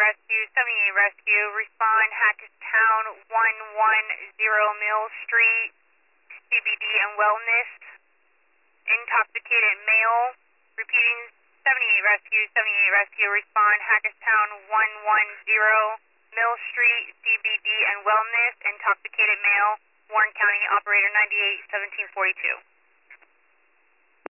Rescue, 78 Rescue, respond Hackettstown 110 Mill Street, CBD and Wellness, intoxicated male. Repeating, 78 Rescue, respond Hackettstown 110 Mill Street, CBD and Wellness, intoxicated male, Warren County, operator 98 1742.